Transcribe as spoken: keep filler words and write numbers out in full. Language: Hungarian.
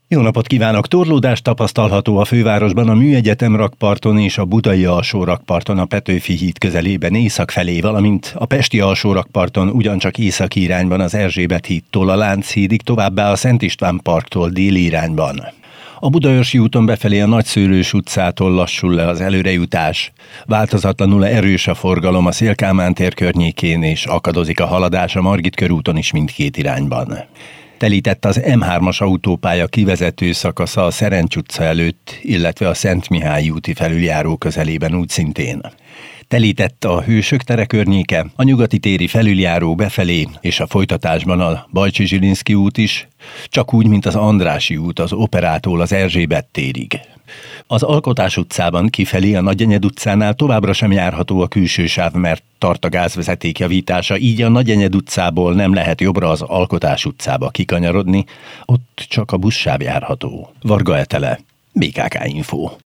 Jó napot kívánok! Torlódás tapasztalható a fővárosban, a Műegyetem rakparton és a Budai alsó rakparton a Petőfi híd közelében észak felé, valamint a Pesti alsó rakparton ugyancsak északi irányban az Erzsébet hídtól a Lánchídig, továbbá a Szent István parktól déli irányban. A Budaörsi úton befelé a Nagyszőlős utcától lassul le az előrejutás. Változatlanul erős a forgalom a Széll-Kálmán tér környékén, és akadozik a haladás a Margit körúton is mindkét irányban. Telített az M hármas autópálya kivezető szakasza a Szerencs utca előtt, illetve a Szent Mihály úti felüljáró közelében úgy szintén. Telített a Hősök tere környéke, a Nyugati téri felüljáró befelé, és a folytatásban a Bajcsy-Zsilinszky út is, csak úgy, mint az Andrássy út az Operától az Erzsébet térig. Az Alkotás utcában kifelé a Nagyenyed utcánál továbbra sem járható a külső sáv, mert tart a gázvezeték javítása, így a Nagyenyed utcából nem lehet jobbra az Alkotás utcába kikanyarodni, ott csak a buszsáv járható. Varga Etele, bé ká ká Info.